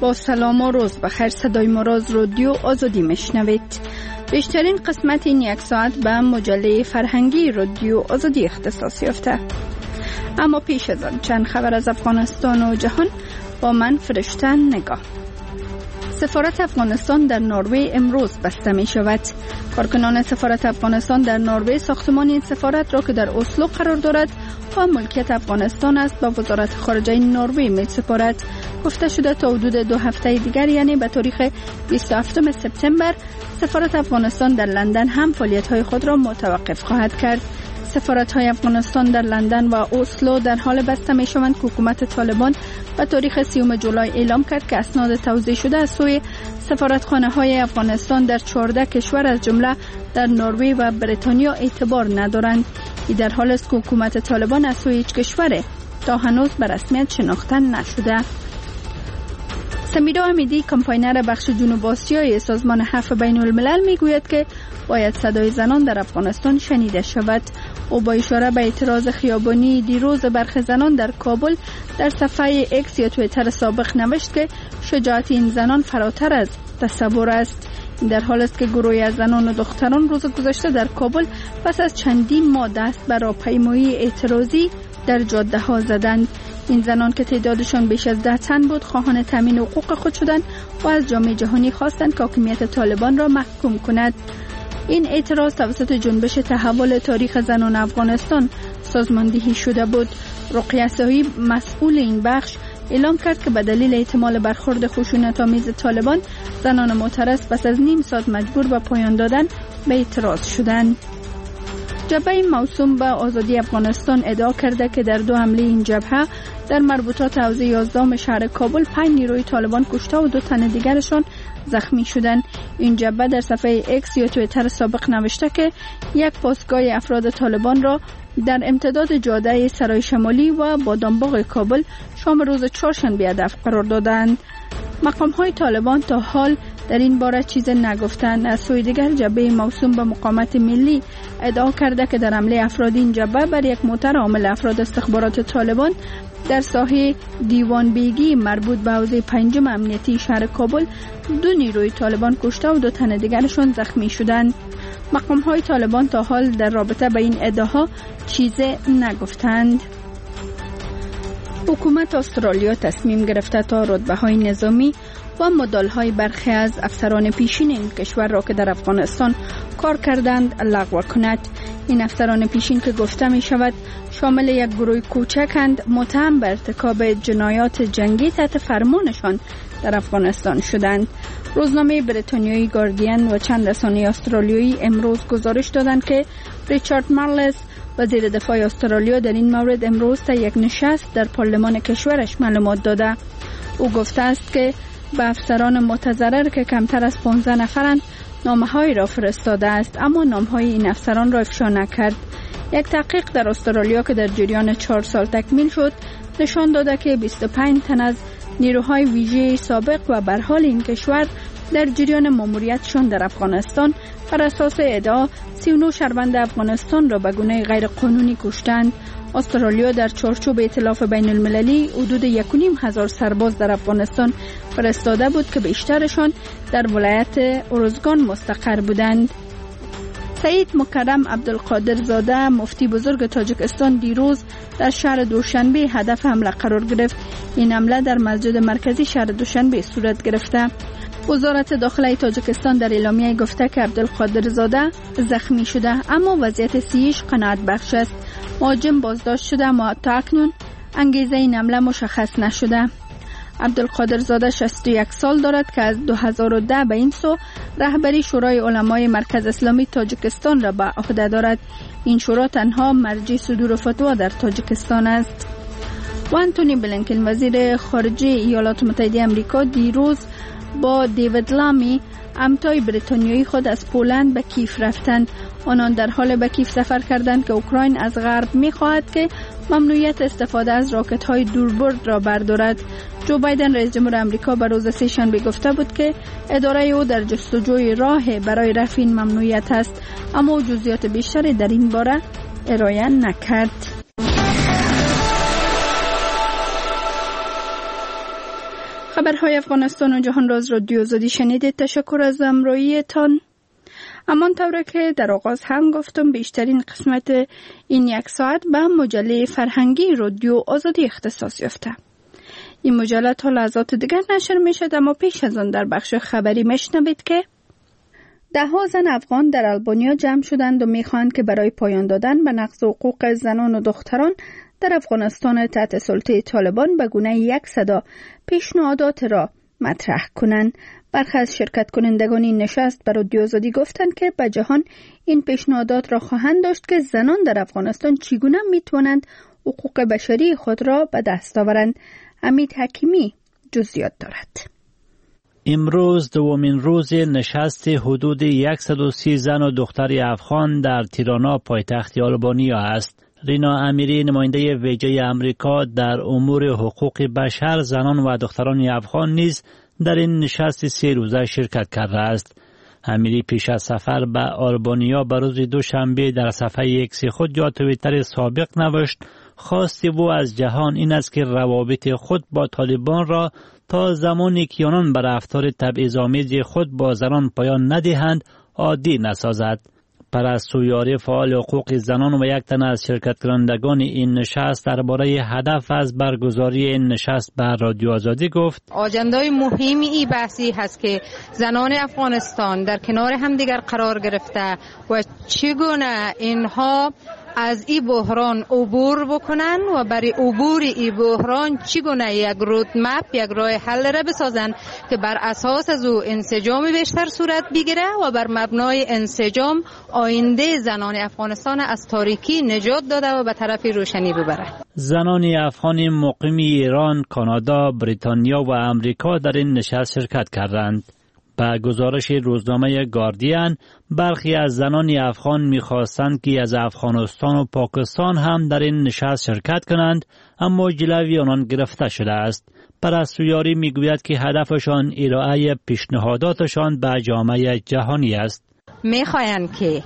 با سلام و روز بخیر. صدای مراز رادیو آزادی میشنوید. بیشترین قسمت این یک ساعت به مجله فرهنگی رادیو آزادی اختصاص یافته. اما پیش از آن چند خبر از افغانستان و جهان با من فرشته نگاه. سفارت افغانستان در نروژ امروز بسته می شود. کارکنان سفارت افغانستان در نروژ ساختمان این سفارت را که در اسلو قرار دارد و ملکیت افغانستان است با وزارت خارجه نروژ می سپارد. گفته شده تا حدود 2 هفته دیگر یعنی به تاریخ 27 سپتامبر سفارت افغانستان در لندن هم فعالیت‌های خود را متوقف خواهد کرد. سفارت‌های افغانستان در لندن و اسلو در حال بسته می‌شوند که حکومت طالبان به تاریخ 30 جولای اعلام کرد که اسناد توزیع شده از سوی سفارتخانه‌های افغانستان در 14 کشور از جمله در نروژ و بریتانیا اعتبار ندارند. این در حالی است که حکومت طالبان از سوی هیچ کشور تا هنوز به رسمیت شناخته نشده. سمیرا امیدی کمپاینر بخش جنوب آسیای سازمان عفو بین الملل میگوید که باید صدای زنان در افغانستان شنیده شود. او با اشاره به اعتراض خیابانی دیروز برخی زنان در کابل در صفحه اکس یا توییتر سابق نوشت که شجاعت این زنان فراتر از تصور است. این در حال است که گروهی از زنان و دختران روز گذشته در کابل پس از چندین ماه دست به راهپیمایی اعتراضی در جاده ها زدند. این زنان که تعدادشان بیش از 10 تن بود خواهان تامین حقوق خود شدند و از جامعه جهانی خواستند که حاکمیت طالبان را محکوم کند. این اعتراض توسط جنبش تحول تاریخ زنان افغانستان سازماندهی شده بود. رقیه صاحب مسئول این بخش اعلام کرد که به دلیل احتمال برخورد خشونت‌آمیز طالبان زنان معترض پس از نیم ساعت مجبور به پایان دادن به اعتراض شدند. جبهه موسوم به آزادی افغانستان ادعا کرده که در 2 حمله این جبهه در مربوطات حوزه 11 شهر کابل 5 نیروی طالبان کشته و 2 تن دیگرشان زخمی شدند. این جبهه در صفحه اکس یا توییتر سابق نوشته که یک پاسگاه افراد طالبان را در امتداد جاده سرای شمالی و بادامباغ کابل شام روز چهارشنبه هدف قرار دادند. مقام‌های طالبان تا حال در این باره چیز نگفتند. از سوی دیگر جبهه موسوم به مقاومت ملی ادعا کرده که در حمله افراد این جبهه بر یک موتر حامل افراد استخبارات طالبان در ساحه دیوان بیگی مربوط به حوزه 5 امنیتی شهر کابل 2 نیروی طالبان کشته و 2 تن دیگرشان زخمی شدند. مقام‌های طالبان تا حال در رابطه با این ادعاها چیز نگفتند. حکومت استرالیا تصمیم گرفته تا رتبه‌های نظامی و مدال‌های برخی از افسران پیشین این کشور را که در افغانستان کار کردند لغو کند. این افسران پیشین که گفته می شود شامل یک گروه کوچکند متهم به ارتکاب جنایات جنگی تحت فرمانشان در افغانستان شدند. روزنامه بریتانیایی گاردین و چند رسانه استرالیایی امروز گزارش دادند که ریچارد مارلز وزیر دفاع استرالیا در این مورد امروز تا یک نشست در پارلمان کشورش معلومات داده. او گفته است که به افسران متضرر که کمتر از 15 نفرند نامه‌هایی را فرستاده است اما نام‌های این افسران را افشا نکرد. یک تحقیق در استرالیا که در جریان 4 سال تکمیل شد نشان داده که 25 تن از نیروهای ویژه سابق و به حال این کشور در جریان ماموریتشان در افغانستان بر اساس ادعا 39 شهروند افغانستان را به گونه غیر قانونی کشتند. استرالیا در چارچوب ائتلاف بین المللی حدود 1,500 سرباز در افغانستان فرستاده بود که بیشترشان در ولایت ارزگان مستقر بودند. سید مکرم عبدالقادر زاده مفتی بزرگ تاجیکستان دیروز در شهر دوشنبه هدف حمله قرار گرفت. این حمله در مسجد مرکزی شهر دوشنبه صورت گرفته. وزارت داخله تاجیکستان در اعلامیه گفته که عبدالقادر زاده زخمی شده اما وضعیت صحیش قناعت بخش است. مهاجم بازداشت شده اما تا اکنون انگیزه این حمله مشخص نشده. عبدالقادر زاده 61 سال دارد که از 2010 به این سو رهبری شورای علمای مرکز اسلامی تاجیکستان را به عهده دارد. این شورا تنها مرجع صدور فتوا در تاجیکستان است. و آنتونی بلینکن وزیر خارجه ایالات متحده آمریکا دیروز با دیوید لامی همتای بریتانیایی خود از پولند به کیف رفتند. آنان در حال به کیف سفر کردند که اوکراین از غرب می‌خواهد که ممنوعیت استفاده از راکت‌های دوربرد را بردارد. جو بایدن رئیس جمهور آمریکا به روز سه‌شنبه گفته بود که اداره او در جستجوی راه برای رفع این ممنوعیت است اما جزئیات بیشتری در این باره ارائه نکرد. خبرهای افغانستان و جهان را از رادیو آزادی شنیدید. تشکر از همراهیتان. همان طوره که در آغاز هم گفتم بیشترین قسمت این یک ساعت به مجله فرهنگی رادیو آزادی اختصاص یافته. این مجله تا لحظات دیگر نشر می شد، اما پیش از آن در بخش خبری میشنوید که ده‌ها زن افغان در آلبانیا جمع شدند و میخواهند که برای پایان دادن به نقض حقوق زنان و دختران در افغانستان تحت سلطه طالبان به گونه یک صدا پیشنهادات را مطرح کنند. برخی از شرکت کنندگان این نشست بر رادیو آزادی گفتند که به جهان این پیشنهادات را خواهند داشت که زنان در افغانستان چگونه میتوانند حقوق بشری خود را به دست آورند. امید حکیمی جزئیات دارد. امروز دومین روز نشست حدود 130 زن و دختر افغان در تیرانا پایتخت آلبانیا است. رینا امیری نماینده ویژه آمریکا در امور حقوق بشر زنان و دختران افغان نیز در این نشست 3 روزه شرکت کرده است. امیری پیش از سفر به آلبانیا به روز دوشنبه در صفحه ایکس خود یا توییتر سابق نوشت خواستی او از جهان این است که روابط خود با طالبان را تا زمانی که آنان بر رفتار تبعیض‌آمیز خود با زنان پایان ندهند عادی نسازد. پرستویاری فعال حقوق زنان و یک تن از شرکت کنندگان این نشست درباره هدف از برگزاری این نشست بر رادیو آزادی گفت آجندای مهمی این بحثی هست که زنان افغانستان در کنار همدیگر قرار گرفته و چگونه اینها از این بحران عبور بکنن و برای عبور این بحران چگونه یک رودمپ، یک راه حل را بسازن که بر اساس از او انسجام بیشتر صورت بگیره و بر مبنای انسجام آینده زنان افغانستان از تاریکی نجات داده و به طرف روشنی ببره. زنان افغان مقیم ایران، کانادا، بریتانیا و امریکا در این نشست شرکت کردند. با گزارش روزنامه گاردین برخی از زنان افغان می‌خواستند که از افغانستان و پاکستان هم در این نشست شرکت کنند، اما جلوی آنان گرفته شده است. پرستویاری میگوید که هدفشان ارائه پیشنهاداتشان به جامعه جهانی است. میخواهند که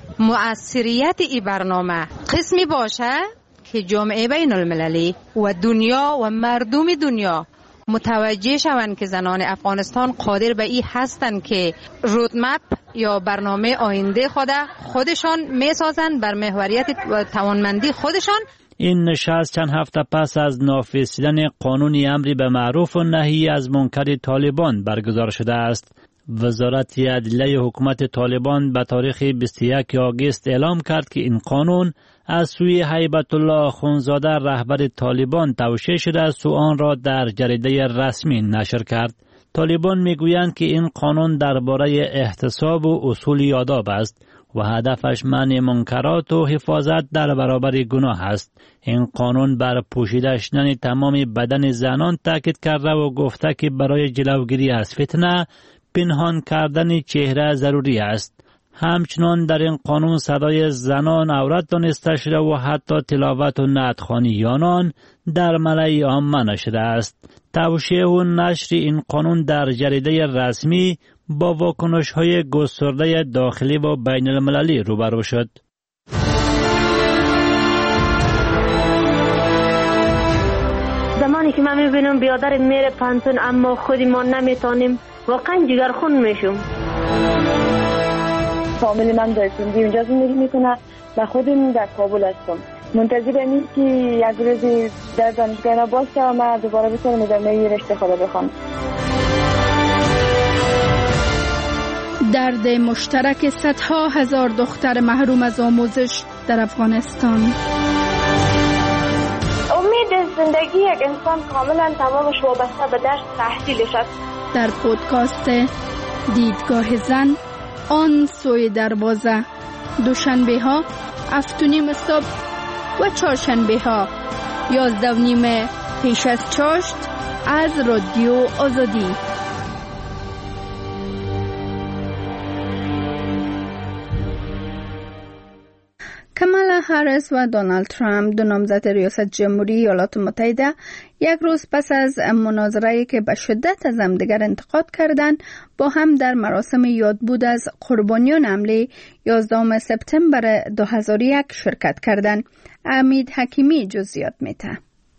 مؤثریت این برنامه قسمی باشه که جامعه بین المللی و دنیا و مردم دنیا متوجه شوند که زنان افغانستان قادر به این هستند که رودمپ یا برنامه آینده خودشان میسازند بر محوریت و توانمندی خودشان. این نشست چند هفته پس از نافذیدن قانون امر به معروف و نهی از منکر طالبان برگزار شده است. وزارت عدلیه حکومت طالبان به تاریخ 21 آگوست اعلام کرد که این قانون از سوی هیبت الله آخوندزاده رهبر طالبان توشیح شده است و آن را در جریده رسمی نشر کرد. طالبان میگویند که این قانون درباره احتساب و اصول آداب است و هدفش منع منکرات و حفاظت در برابر گناه است. این قانون بر پوشیده شدن تمام بدن زنان تاکید کرده و گفته که برای جلوگیری از فتنه پنهان کردن چهره ضروری است. همچنان در این قانون صدای زنان عورت دانسته شده و حتی تلاوت و نعت‌خوانی آنان در ملأ عامه نشده است. توشیح و نشر این قانون در جریده رسمی با واکنش‌های گسترده داخلی و بین المللی روبرو شد. زمانی که من میبینم بیادر میره پانتون اما خودی ما نمیتونیم، واقعا جگرخون میشم. فامیلی من در سندی اونجا زندگی میکنه و خودم در کابل هستم. منتظرم این که یک روزی در دانشگاه اینا باز شوم و دوباره بتونم ادامه رشته خود بخوام. درد مشترک صدها هزار دختر محروم از آموزش در افغانستان. امید زندگی یک انسان کاملا تمامش وابسته به درس تحصیلش است. در پودکاست دیدگاه زن آن سوی دروازه، دوشنبه ها 7:30 صبح و چهارشنبه ها 11:30 پیش از چاشت از رادیو آزادی. کامالا هریس و دونالد ترامپ، دو نامزد ریاست جمهوری ایالات متحده، یک روز پس از مناظره‌ای که به شدت از همدیگر انتقاد کردند، با هم در مراسم یادبود از قربانیان حمله 11 سپتامبر 2001 شرکت کردند. امید حکیمی جزئیات میده.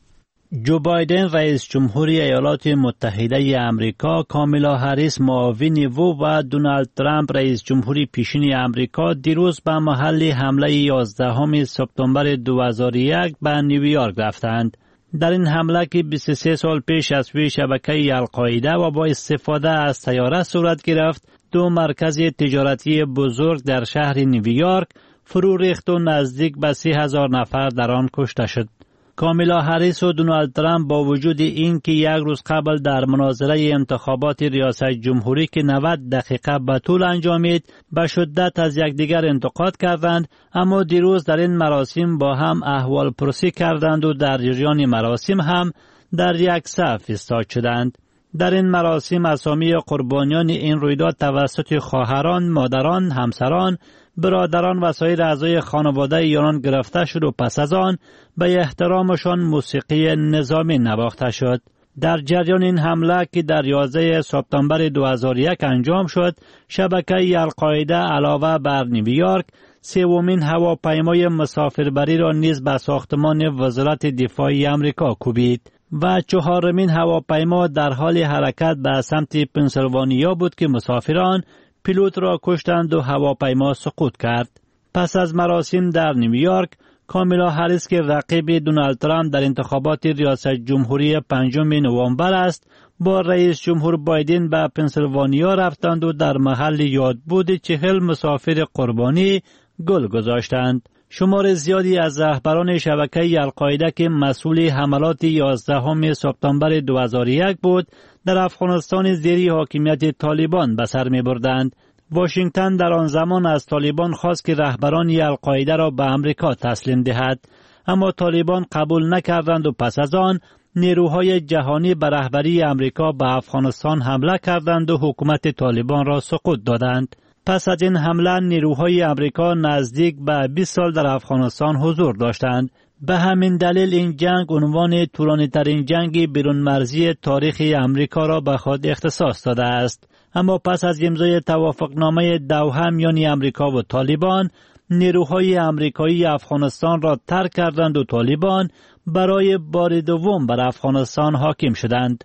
جو بایدن رئیس جمهوری ایالات متحده ای آمریکا، کامیلا هریس معاون او و دونالد ترامپ رئیس جمهوری پیشین آمریکا دیروز به محل حمله 11 سپتامبر 2001 به نیویورک رفتند. در این حمله که 23 سال پیش از سوی شبکه القاعده و با استفاده از سیاره صورت گرفت، 2 مرکز تجارتی بزرگ در شهر نیویورک فرو ریخت و نزدیک به 30,000 نفر در آن کشته شد. کامیلا هریس و دونالد ترامپ با وجود این که یک روز قبل در مناظره انتخابات ریاست جمهوری که 90 دقیقه به طول انجامید به شدت از یکدیگر انتقاد کردند، اما دیروز در این مراسم با هم احوال پرسی کردند و در جریان مراسم هم در یک صف ایستاد شدند. در این مراسم اسامی قربانیان این رویداد توسط خواهران، مادران، همسران، برادران و سایر اعضای خانواده یانان گرفته شد و پس از آن به احترامشان موسیقی نظامی نواخته شد. در جریان این حمله که در 11 سپتامبر 2001 انجام شد، شبکه القاعده علاوه بر نیویورک، 3مین هواپیمای مسافربری را نیز به ساختمان وزارت دفاع آمریکا کوبید و 4مین هواپیما در حال حرکت به سمت پنسیلوانیا بود که مسافران پیلوت را کشتند و هواپیما سقوط کرد. پس از مراسم در نیویورک، کامیلا هریس که رقیب دونالد ترامپ در انتخابات ریاست جمهوری 5 نوامبر است، با رئیس جمهور بایدن به پنسیلوانیا رفتند و در محل یادبود 40 مسافر قربانی گل گذاشتند. شمار زیادی از رهبران شبکه القاعده که مسئول حملات 11 سپتامبر 2001 بود، در افغانستان زیر حاکمیت طالبان به سر می بردند. واشنگتن در آن زمان از طالبان خواست که رهبران القاعده را به امریکا تسلیم دهد، اما طالبان قبول نکردند و پس از آن نیروهای جهانی به رهبری امریکا به افغانستان حمله کردند و حکومت طالبان را سقوط دادند. پس از این حمله نیروهای امریکا نزدیک به 20 سال در افغانستان حضور داشتند. به همین دلیل این جنگ عنوان طولانی‌ترین جنگ بیرون مرزی تاریخ امریکا را به خود اختصاص داده است. اما پس از امضای توافقنامه دوحه میان امریکا و طالبان، نیروهای امریکایی افغانستان را ترک کردند و طالبان برای بار دوم بر افغانستان حاکم شدند.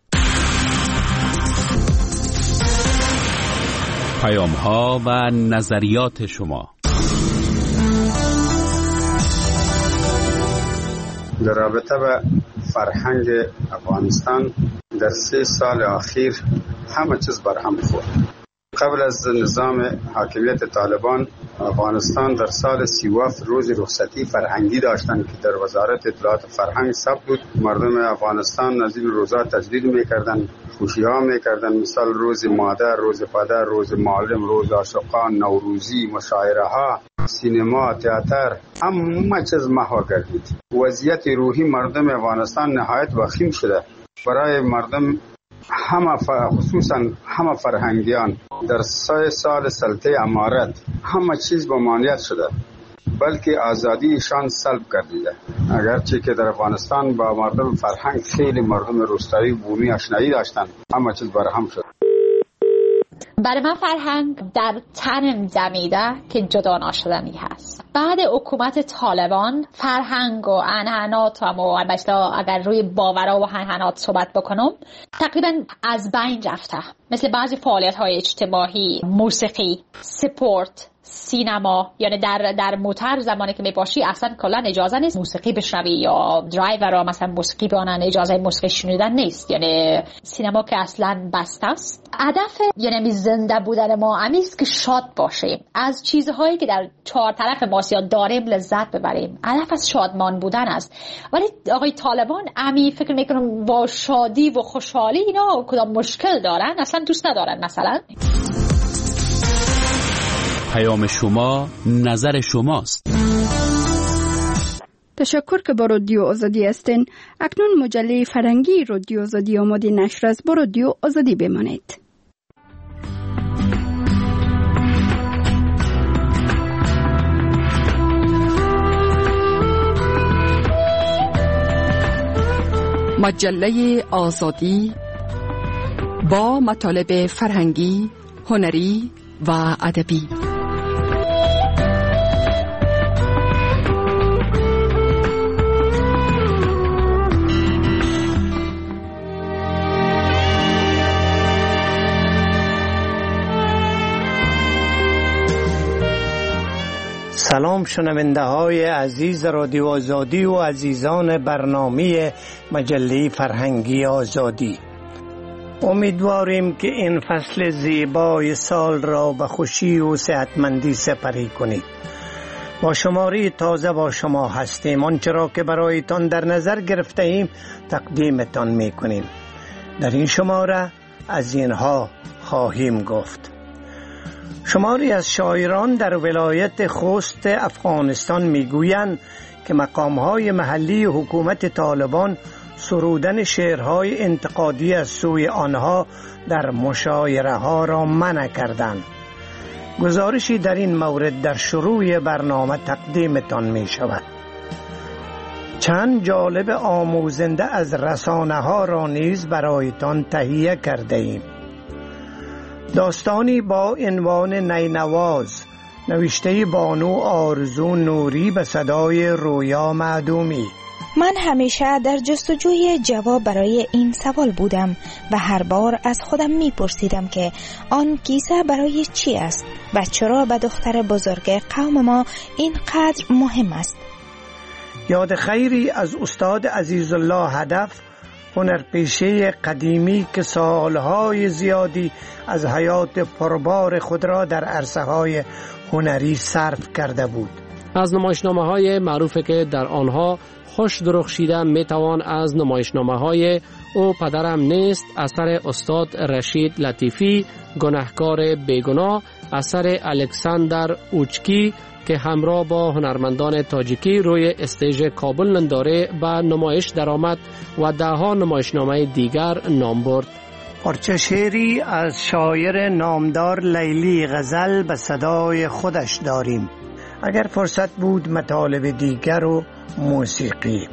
پیام‌ها و نظریات شما در رابطه با فرهنگ افغانستان در 3 سال اخیر همه چیز برهم خورد. قبل از نظام حاکمیت طالبان، افغانستان در سال 37 روز رخصتی فرهنگی داشتند که در وزارت اطلاعات فرهنگ ثبت بود. مردم افغانستان از این روزا تجلیل میکردند، خوشی‌ها میکردند، مثال روز مادر، روز پدر، روز معلم، روز عاشقان، نوروزی، مشاعره‌ها، سینما، تئاتر، همه چیز محو گردید. وضعیت روحی مردم افغانستان نهایت وخیم شده. برای مردم خصوصا همه فرهنگیان در 3 سال سلطه امارت همه چیز ممانعت شده، بلکه آزادیشان سلب گردیده. اگرچه که در افغانستان با مردم فرهنگ خیلی مردم روستایی بومی آشنایی داشتند، همه چیز برهم شد. برای من فرهنگ در تنم دمیده که جدا ناشدنی هست. بعد حکومت طالبان فرهنگ و عنعناتم و البته اگر روی باورها و عنعنات صحبت بکنم تقریبا از بین رفته. مثل بعضی فعالیت‌های اجتماعی، موسیقی، سپورت، سینما، یعنی در موتر زمانی که میباشی اصلا کلا اجازه نیست موسیقی بشنوی، یا درایورها مثلا موسیقی بیانن، اجازه موسیقی شنیدن نیست. یعنی سینما که اصلا بسته است. هدف یعنی زنده بودن ما همیست که شاد باشیم، از چیزهایی که در 4 طرف ما داریم لذت ببریم. هدف از شادمان بودن است. ولی آقای طالبان فکر میکنم با شادی و خوشحالی اینا کدام مشکل دارن، اصلا دوست ندارن. مثلا پیام شما نظر شماست. تشکر که با رادیو آزادی هستین. اکنون مجله فرهنگی رادیو آزادی آماده نشر است. با رادیو آزادی بمانید. مجله آزادی با مطالب فرهنگی، هنری و ادبی. شنونده های عزیز رادیو آزادی و عزیزان برنامه مجله فرهنگی آزادی، امیدواریم که این فصل زیبای سال را به خوشی و صحتمندی سپری کنید. با شماری تازه با شما هستیم. آنچه را که برایتان در نظر گرفته ایم تقدیمتان می کنیم. در این شماره از اینها خواهیم گفت: شماری از شاعران در ولایت خوست افغانستان میگویند که مقامهای محلی حکومت طالبان سرودن شعرهای انتقادی از سوی آنها در مشاعره ها را منع کردند. گزارشی در این مورد در شروع برنامه تقدیمتان می شود. چند جالب آموزنده از رسانه ها را نیز برایتان تهیه کرده ایم. داستانی با عنوان نینواز نوشته بانو آرزو نوری به صدای رویا معدومی. من همیشه در جستجوی جواب برای این سوال بودم و هر بار از خودم میپرسیدم که آن کیسه برای چی است و چرا به دختر بزرگ قوم ما اینقدر مهم است. یاد خیری از استاد عزیزالله هدف، هنرپیشه قدیمی که سالهای زیادی از حیات پربار خود را در عرصه‌های هنری صرف کرده بود. از نمایشنامه‌های معروفی که در آنها خوش درخشیده میتوان از نمایشنامه‌های او پدرم نیست اثر استاد رشید لطیفی، گناهکار بیگناه اثر الکساندر اوچکی که همراه با هنرمندان تاجیکی روی استیج کابل ننداره به نمایش درآمد و ده‌ها نمایشنامه دیگر نام برد. پارچه شعری از شاعر نامدار لیلی غزل به صدای خودش داریم. اگر فرصت بود مطالب دیگر و موسیقی.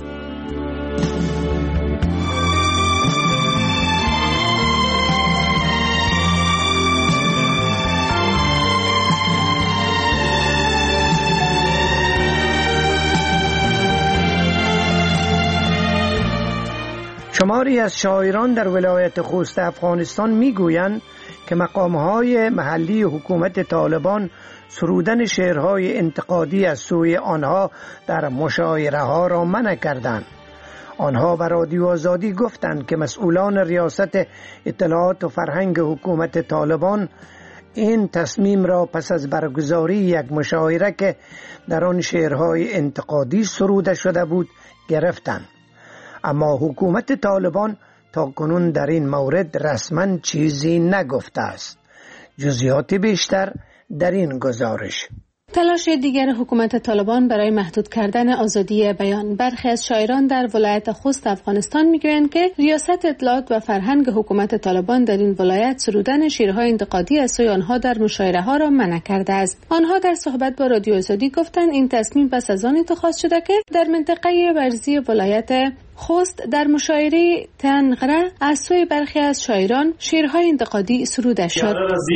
شماری از شاعران در ولایت خوست افغانستان میگویند که مقامهای محلی حکومت طالبان سرودن شعرهای انتقادی از سوی آنها در مشاعره ها را منع کردند. آنها به رادیو آزادی گفتند که مسئولان ریاست اطلاعات و فرهنگ حکومت طالبان این تصمیم را پس از برگزاری یک مشاعره که در آن شعرهای انتقادی سروده شده بود گرفتند. اما حکومت طالبان تا کنون در این مورد رسما چیزی نگفته است. جزئیات بیشتر در این گزارش. تلاش دیگر حکومت طالبان برای محدود کردن آزادی بیان. برخی از شاعران در ولایت خوست افغانستان میگویند که ریاست اطلاعات و فرهنگ حکومت طالبان در این ولایت سرودن شعرهای انتقادی از سوی آنها در مشاعره ها را منع کرده است. آنها در صحبت با رادیو آزادی گفتند این تصمیم پس از آن اتخاذ شده که در منطقه ورزی ولایت خوست در مشاعره تنغره از سوی برخی از شاعران شعرهای انتقادی سروده شد.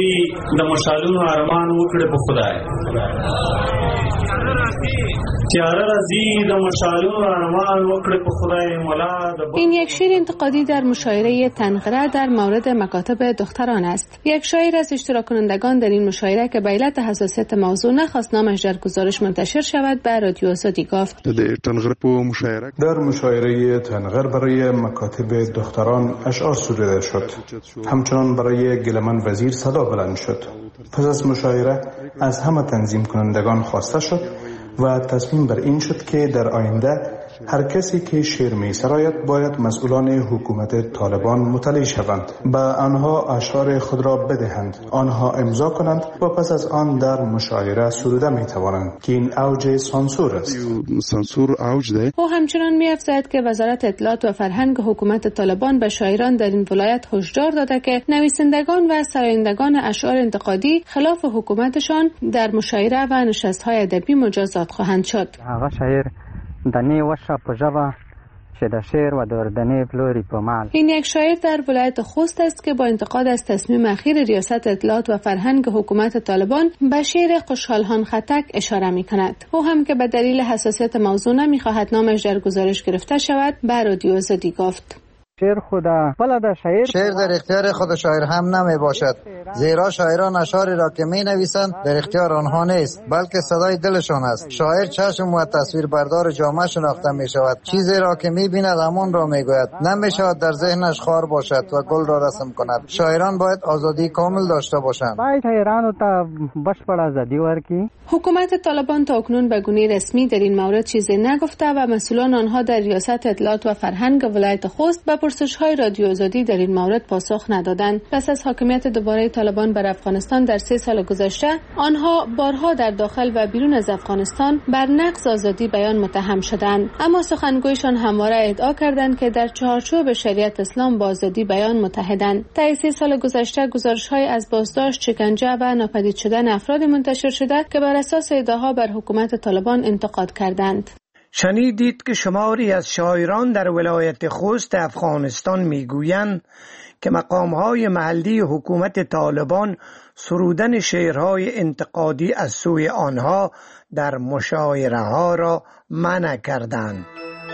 این یک شعر انتقادی در مشاعره تنغره در مورد مکاتب دختران است. یک شاعر از اشتراک کنندگان در این مشاعره که به علت حساسیت موضوع نخواست نامش در گزارش منتشر شود به رادیو آزادی گفت: در مشاعره تنغر برای مکاتب دختران اشعار سروده شد. همچنان برای گلمن وزیر صدا بلند شد. پس از مشاعره از همه تنظیم کنندگان خواسته شد و تصمیم بر این شد که در آینده هر کسی که شعر می سراید باید مسئولان حکومت طالبان مطلع شوند، به آنها اشعار خود را بدهند، آنها امضا کنند و پس از آن در مشاعره سروده می توانند که این اوج سانسور است. سانسور اوج ده. او همچنان می افزاید که وزارت اطلاعات و فرهنگ حکومت طالبان به شاعران در این ولایت هشدار داده که نویسندگان و سرایندگان اشعار انتقادی خلاف حکومتشان در مشاعره و نشست‌های ادبی مجازات خواهند شد. این یک شاعر در ولایت خوست است که با انتقاد از تصمیم اخیر ریاست اطلاعات و فرهنگ حکومت طالبان به شعر خوشحالان خطک اشاره می کند. او هم که به دلیل حساسیت موضوع نمی خواهد نامش در گزارش گرفته شود به رادیو آزادی گفت: شعر در اختیار خود شاعر هم نمی باشد، زیرا شاعران اشعاری را که می نویسند در اختیار آنها نیست، بلکه صدای دلشان است. شاعر چشم و تصویر بردار جامعه شناخته می شود. چیزی را که می بیند همان را می گوید. نمی شود در ذهنش خار باشد و گل را رسم کند. شاعران باید آزادی کامل داشته باشند. حکومت طالبان تا اکنون به گونه رسمی در این مورد چیزی نگفته و مسئولان آنها در ریاست اطلاعات و فرهنگ ولایت خوست به پرسش‌های رادیو آزادی در این مورد پاسخ ندادند. پس از حاکمیت دوباره طالبان بر افغانستان در 3 سال گذشته، آنها بارها در داخل و بیرون از افغانستان بر نقض آزادی بیان متهم شدند، اما سخنگویشان همواره ادعا کردند که در چارچوب شریعت اسلام با آزادی بیان متحدند. طی 3 سال گذشته گزارش‌های از بازداشت، شکنجه و ناپدید شدن افراد منتشر شده که بر اساس ادعاها بر حکومت طالبان انتقاد کردند. شنیدید که شماری از شاعران در ولایت خوست افغانستان میگویند که مقام‌های محلی حکومت طالبان سرودن شعرهای انتقادی از سوی آنها در مشاعره‌ها را منع کردند.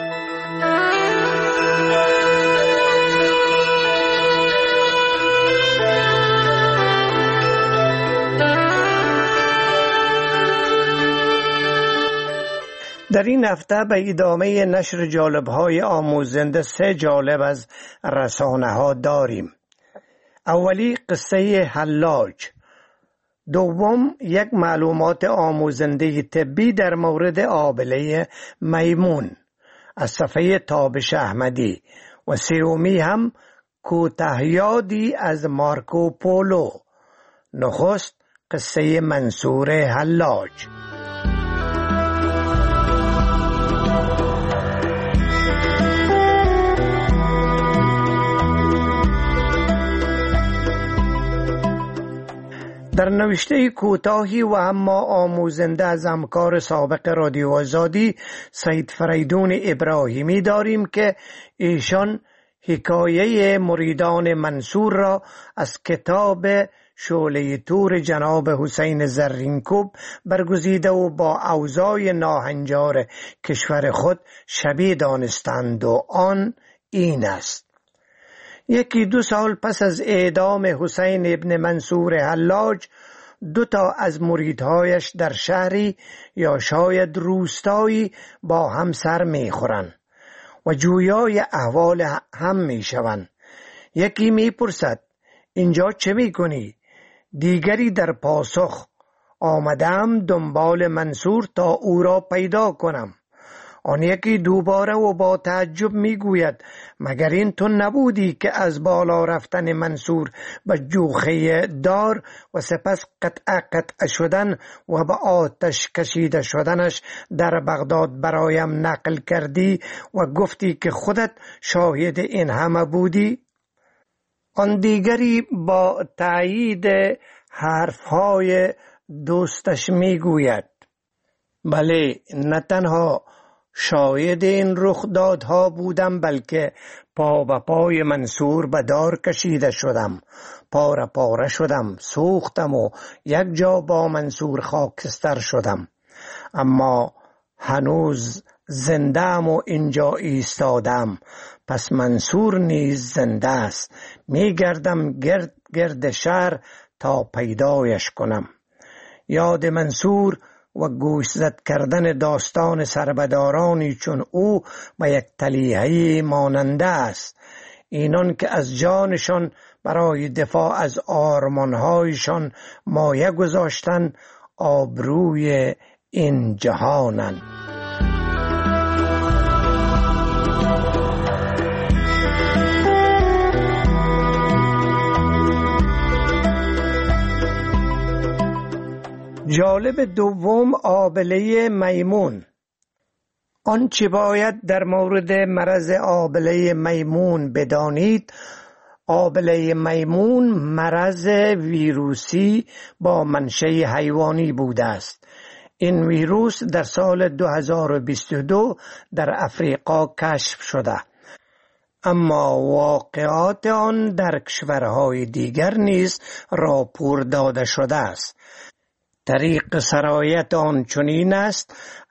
در این هفته به ادامه نشر جالب‌های آموزنده 3 جالب از رسانه‌ها داریم. اولی قصه حلاج، دوم یک معلومات آموزنده طبی در مورد آبله میمون از صفحه تابش احمدی و سومی هم کوتاهیادی از مارکو پولو. نخست قصه منصور حلاج. در نوشته کوتاهی و اما آموزنده از همکار سابق رادیو آزادی سید فریدون ابراهیمی داریم که ایشان حکایه مریدان منصور را از کتاب شعله طور جناب حسین زرینکوب برگزیده و با اوضاع ناهنجار کشور خود شبیه دانستند و آن این است: 1-2 سال پس از اعدام حسین ابن منصور حلاج، 2 از مریدهایش در شهری یا شاید روستایی با هم سر میخورند و جویای احوال هم میشوند. یکی میپرسد اینجا چه میکنی؟ دیگری در پاسخ آمدم دنبال منصور تا او را پیدا کنم. آن یکی دوباره و با تعجب میگوید مگر این تو نبودی که از بالا رفتن منصور به جوخه دار و سپس قطع شدن و به آتش کشیده شدنش در بغداد برایم نقل کردی و گفتی که خودت شاهد این همه بودی؟ آن دیگری با تایید حرفهای دوستش میگوید بله، نه تنها شاهد این رخدادها بودم بلکه پا به پای منصور به دار کشیده شدم، پاره پاره شدم، سوختم و یک جا با منصور خاکستر شدم، اما هنوز زنده‌ام و اینجا ایستادم. پس منصور نیز زنده است. میگردم گرد شهر تا پیدایش کنم. یاد منصور و گوشزد کردن داستان سربدارانی چون او به یک تلیحه‌ای ماننده است، اینان که از جانشان برای دفاع از آرمانهایشان مایه گذاشتن آبروی این جهانن. جالب دوم آبله میمون. آنچه باید در مورد مرض آبله میمون بدانید: آبله میمون مرض ویروسی با منشأ حیوانی بوده است. این ویروس در سال 2022 در افریقا کشف شده، اما واقعات آن در کشورهای دیگر نیز راپور داده شده است. طریق سرایت آن چنین است: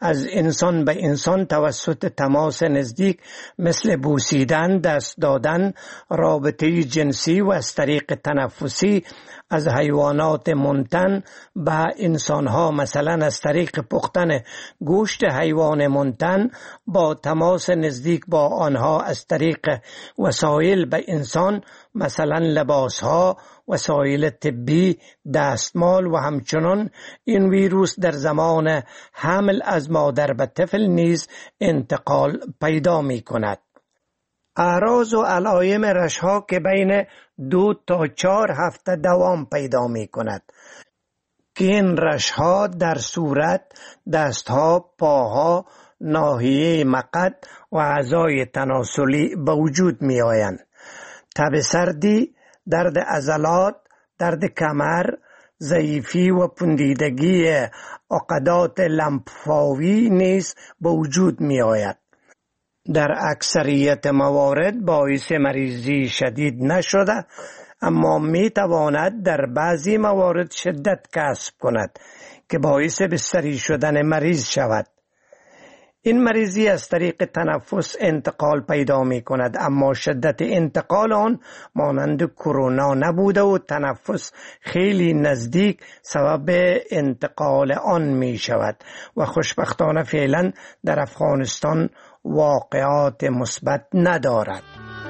از انسان به انسان توسط تماس نزدیک مثل بوسیدن، دست دادن، رابطه جنسی و از طریق تنفسی از حیوانات منتن به انسانها، مثلا از طریق پختن گوشت حیوان منتن با تماس نزدیک با آنها از طریق وسایل به انسان، مثلا لباسها، وسایل طبی، دستمال و همچنان این ویروس در زمان حمل از مادر به طفل نیز انتقال پیدا می کند. اعراض و علائم رشها که بین 2 تا 4 هفته دوام پیدا می کند که این رشها در صورت، دستها، پاها، ناحیه مقعد و اعضای تناسلی به وجود می آیند. تب سردی، درد عضلات، درد کمر، ضعیفی و پوندیدگی عقدات لمفاوی نیز به وجود می آید. در اکثریت موارد باعث مریضی شدید نشده، اما می تواند در بعضی موارد شدت کسب کند که باعث بستری شدن مریض شود. این مریضی از طریق تنفس انتقال پیدا می کند، اما شدت انتقال آن مانند کرونا نبوده و تنفس خیلی نزدیک سبب انتقال آن می شود و خوشبختانه فعلا در افغانستان واقعات مثبت ندارد.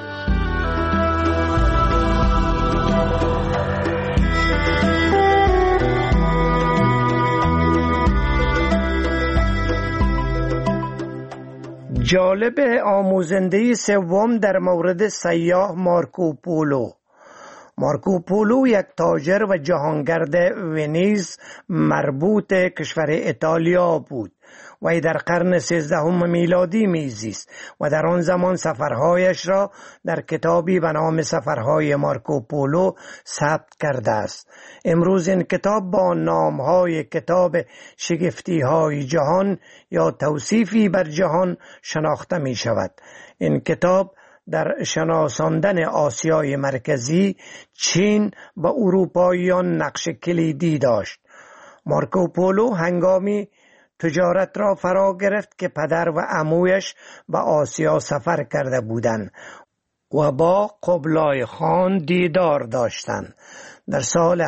جالب آموزنده سوم در مورد سیاح مارکوپولو. مارکوپولو یک تاجر و جهانگرد ونیز مربوط کشور ایتالیا بود. وی در قرن 13 میلادی میزیست و در آن زمان سفرهایش را در کتابی به نام سفرهای مارکوپولو ثبت کرده است. امروز این کتاب با نامهای کتاب شگفتیهای جهان یا توصیفی بر جهان شناخته می شود. این کتاب در شناساندن آسیای مرکزی، چین و اروپاییان نقش کلیدی داشت. مارکوپولو هنگامی تجارت را فرا گرفت که پدر و عمویش به آسیا سفر کرده بودند و با قبلای خان دیدار داشتند. در سال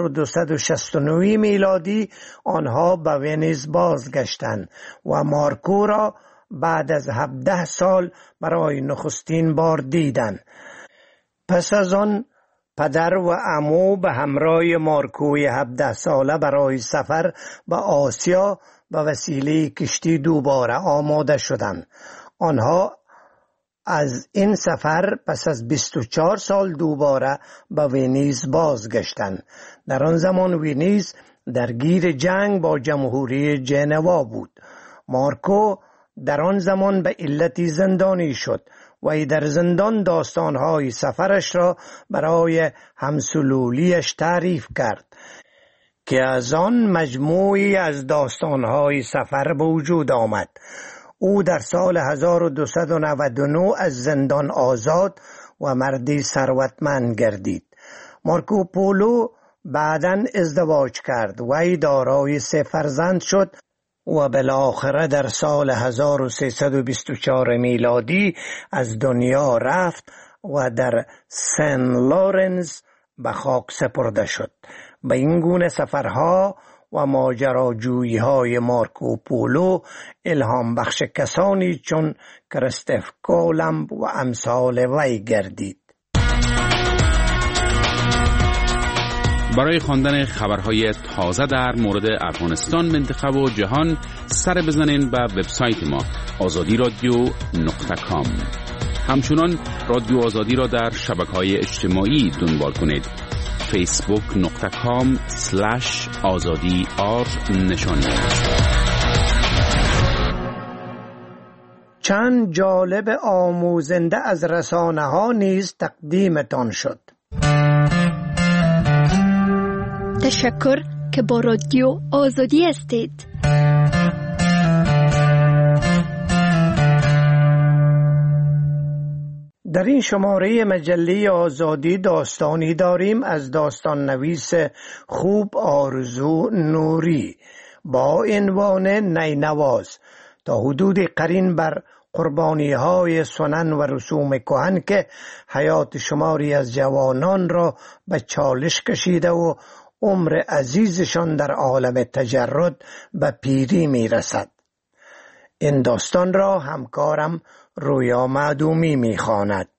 1269 میلادی آنها به ونیز بازگشتند و مارکو را بعد از 17 سال برای نخستین بار دیدند. پس از آن پدر و عمو به همراه مارکوی 17 ساله برای سفر به آسیا به وسیله کشتی دوباره آماده شدند. آنها از این سفر پس از 24 سال دوباره به ونیز بازگشتند. در آن زمان ونیز درگیر جنگ با جمهوری ژنوا بود. مارکو در آن زمان به علتی زندانی شد و در زندان داستانهای سفرش را برای همسلولیش تعریف کرد که از آن مجموعی از داستانهای سفر به وجود آمد. او در سال 1299 از زندان آزاد و مردی ثروتمند گردید. مارکوپولو بعداً ازدواج کرد و دارای 3 فرزند شد و بالاخره در سال 1324 میلادی از دنیا رفت و در سن لورنس به خاک سپرده شد. به این گونه سفرها و ماجراجویی های مارکوپولو الهام بخش کسانی چون کریستوف کولمب و امثال وی گردید. برای خواندن خبرهای تازه در مورد افغانستان، منطقه و جهان سر بزنین به وبسایت ما azadi.radio.com. همچنان رادیو آزادی را در شبکه‌های اجتماعی دنبال کنید. facebook.com/azadi_r نشان چند جالب آموزنده از رسانه ها نیز تقدیمتان شد. تشکر که با رادیو آزادی هستید. در این شماره مجله آزادی داستانی داریم از داستان نویس خوب آرزو نوری با عنوان نینواز تا حدود قرین بر قربانی های سنن و رسوم کهن که حیات شماری از جوانان را به چالش کشیده و عمر عزیزشان در عالم تجرد به پیری می رسد. این داستان را همکارم رویا معدومی می خواند.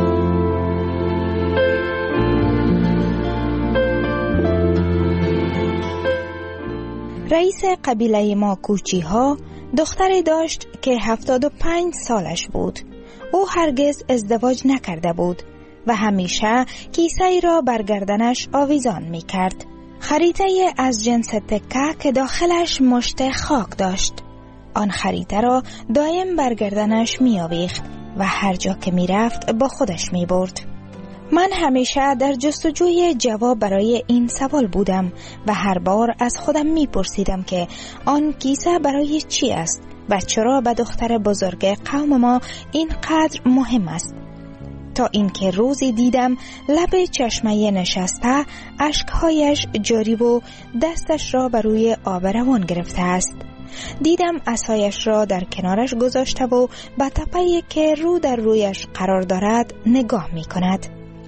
رئیس قبیله ما کوچی ها دختری داشت که 75 سالش بود. او هرگز ازدواج نکرده بود و همیشه کیسه را بر گردنش آویزان می کرد. خریطه از جنس تکه که داخلش مشت خاک داشت. آن خریطه را دائم بر گردنش می آویخت و هر جا که می رفت با خودش می برد. من همیشه در جستجوی جواب برای این سوال بودم و هر بار از خودم می پرسیدم که آن کیسه برای چی است و چرا به دختر بزرگ قوم ما اینقدر مهم است. تا اینکه روزی دیدم لب چشمه نشسته، اشکهایش جاری و دستش را بر روی آب روان گرفته است. دیدم عصایش را در کنارش گذاشته و به تپه‌ای که رو در رویش قرار دارد نگاه می کند.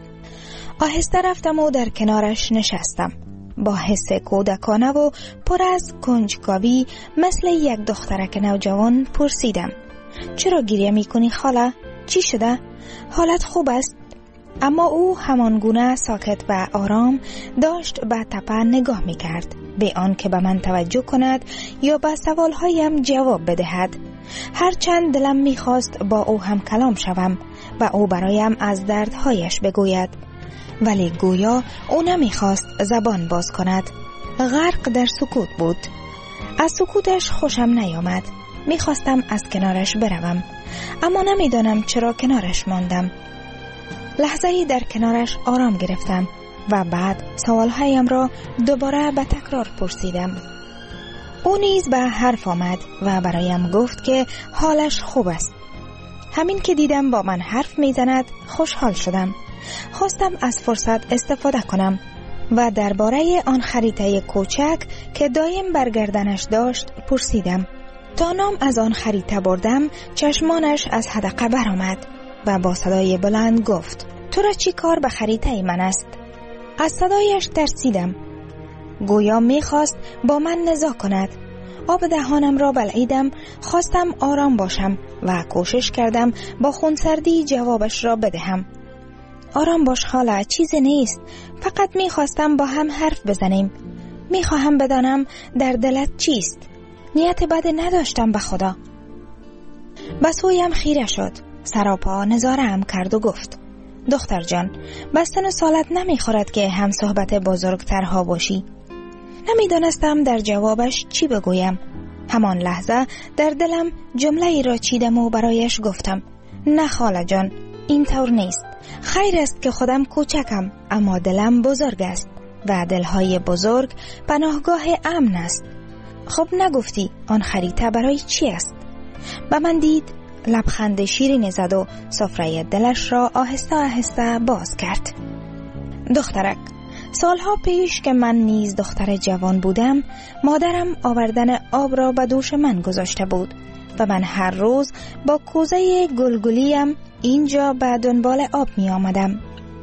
آهسته رفتم و در کنارش نشستم. با حس کودکانه و پر از کنجکاوی مثل یک دخترک نوجوان پرسیدم: چرا گریه می کنی خاله؟ چی شده؟ حالت خوب است؟ اما او همانگونه ساکت و آرام داشت به تپه نگاه می کرد، به آن که به من توجه کند یا به سوالهایم جواب بدهد. هرچند دلم می خواست با او هم کلام شوم و او برایم از دردهایش بگوید، ولی گویا او نمی خواست زبان باز کند. غرق در سکوت بود. از سکوتش خوشم نیامد. می خواستم از کنارش بروم، اما نمیدانم چرا کنارش ماندم. لحظه‌ای در کنارش آرام گرفتم و بعد سوالهایم را دوباره به تکرار پرسیدم. او نیز به حرف آمد و برایم گفت که حالش خوب است. همین که دیدم با من حرف میزند خوشحال شدم. خواستم از فرصت استفاده کنم و درباره آن خریطه کوچک که دایم بر گردنش داشت پرسیدم. تا نام از آن خریطه بردم چشمانش از حدقه برآمد و با صدای بلند گفت: تو را چی کار به خریطه من است؟ از صدایش ترسیدم. گویا میخواست با من نزاع کند. آب دهانم را بلعیدم. خواستم آرام باشم و کوشش کردم با خونسردی جوابش را بدهم. آرام باش خاله، چیزی نیست. فقط میخواستم با هم حرف بزنیم. میخواهم بدانم در دلت چیست. نیت بد نداشتم به خدا. بس اویم خیره شد. سراپا نظاره‌ام کرد و گفت: دختر جان، بستن سالت نمیخورد که هم صحبت بزرگترها باشی. نمیدانستم در جوابش چی بگویم. همان لحظه در دلم جمله ای را چیدم و برایش گفتم: نه خاله جان، این طور نیست. خیر است که خودم کوچکم، اما دلم بزرگ است و دلهای بزرگ پناهگاه امن است. خب نگفتی آن خریطه برای چی است؟ به من دید، لبخند شیرین زد و سفره دلش را آهسته آهسته باز کرد. دخترک، سالها پیش که من نیز دختر جوان بودم، مادرم آوردن آب را به دوش من گذاشته بود و من هر روز با کوزه گلگلیم اینجا به دنبال آب می آمدم.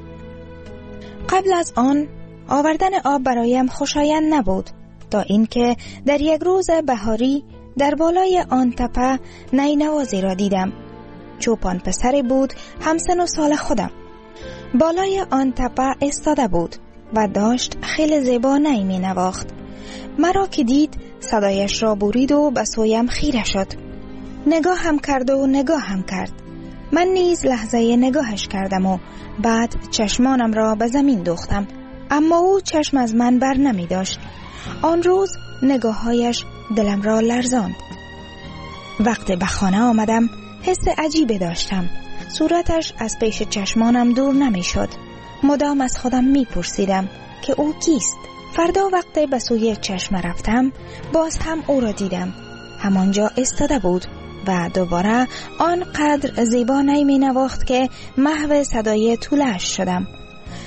قبل از آن آوردن آب برایم خوشایند نبود، تا اینکه در یک روز بهاری در بالای آن تپه نینوازی را دیدم. چوپان پسری بود همسن و سال خودم. بالای آن تپه ایستاده بود و داشت خیلی زیبا نی می نواخت. مرا که دید صدایش را برید و به سویم خیره شد. نگاه هم کرد و نگاه هم کرد. من نیز لحظه نگاهش کردم و بعد چشمانم را به زمین دوختم، اما او چشم از من بر نمی داشت. آن روز نگاههایش دلم را لرزاند. وقتی به خانه آمدم حس عجیبی داشتم. صورتش از پیش چشمانم دور نمی شد. مدام از خودم می پرسیدم که او کیست. فردا وقتی به سوی چشم رفتم باز هم او را دیدم. همانجا ایستاده بود و دوباره آنقدر زیبا نی می نواخت که محو صدای طوله‌اش شدم.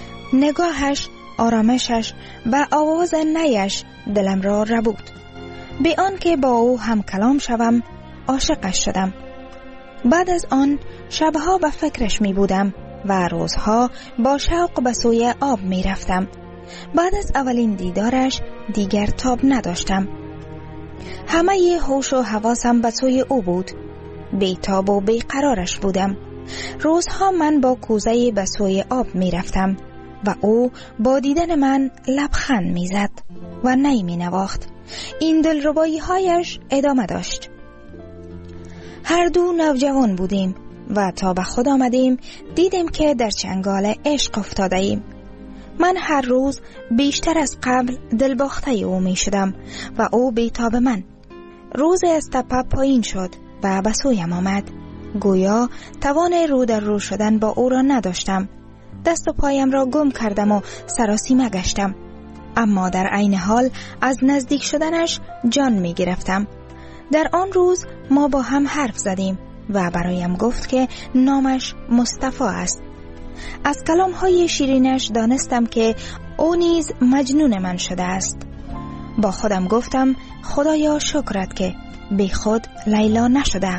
نگاهش، آرامشش و آواز نیش دلم را ربود. به آن که با او هم کلام شوم عاشقش شدم. بعد از آن شبها به فکرش می بودم و روزها با شوق به سوی آب می رفتم. بعد از اولین دیدارش دیگر تاب نداشتم. همه هوش و حواسم به سوی او بود. بی‌تاب و بی‌قرارش بودم. روزها من با کوزه به سوی آب می رفتم و او با دیدن من لبخند می زد و نی می نواخت. این دلربایی هایش ادامه داشت. هر دو نوجوان بودیم و تا به خود آمدیم دیدیم که در چنگال عشق افتاده ایم. من هر روز بیشتر از قبل دلباخته او می شدم و او بی‌تاب من. روز از تپه پایین شد و به سویم آمد. گویا توان رو در رو شدن با او را نداشتم. دست و پایم را گم کردم و سراسیمه گشتم. اما در عین حال از نزدیک شدنش جان می گرفتم. در آن روز ما با هم حرف زدیم و برایم گفت که نامش مصطفی است. از کلام‌های شیرینش دانستم که او نیز مجنون من شده است. با خودم گفتم خدایا شکرت که بی خود لیلا نشدم.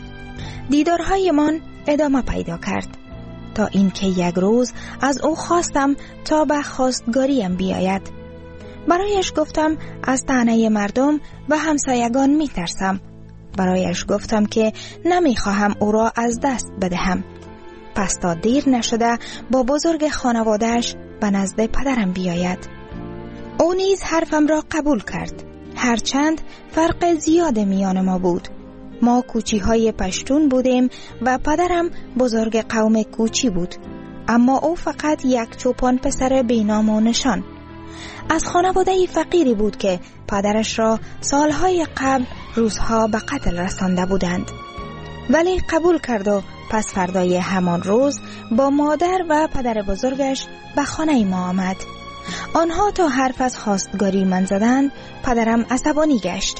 دیدارهای من ادامه پیدا کرد تا اینکه یک روز از او خواستم تا به خواستگاریم بیاید. برایش گفتم از طعنه مردم و همسایگان می ترسم. برایش گفتم که نمی خواهم او را از دست بدهم. پس تا دیر نشده با بزرگ خانوادهش به نزد پدرم بیاید. او نیز حرفم را قبول کرد. هرچند فرق زیاد میان ما بود. ما کوچی های پشتون بودیم و پدرم بزرگ قوم کوچی بود. اما او فقط یک چوپان پسر بینام و نشان. از خانواده فقیری بود که پدرش را سالهای قبل روزها به قتل رسانده بودند. ولی قبول کرد و پس فردای همان روز با مادر و پدر بزرگش به خانه ما آمد. آنها تا حرف از خواستگاری من زدند پدرم عصبانی گشت.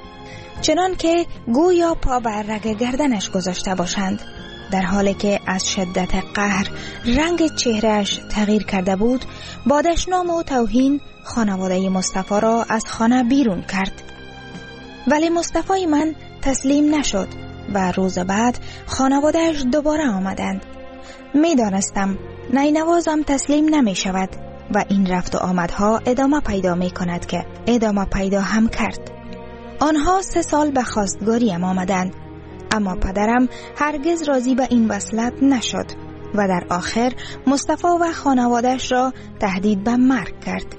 چنان که گویا پا بر رگ گردنش گذاشته باشند. در حالی که از شدت قهر رنگ چهرهش تغییر کرده بود، با دشنام و توهین خانواده مصطفی را از خانه بیرون کرد. ولی مصطفی من تسلیم نشد و روز بعد خانوادهش دوباره آمدند. می دانستم نینوازم تسلیم نمی شود و این رفت و آمدها ادامه پیدا می کند که ادامه پیدا هم کرد. آنها 3 سال به خواستگاریم آمدند، اما پدرم هرگز راضی به این وصلت نشد و در آخر مصطفی و خانوادهش را تهدید به مرگ کرد.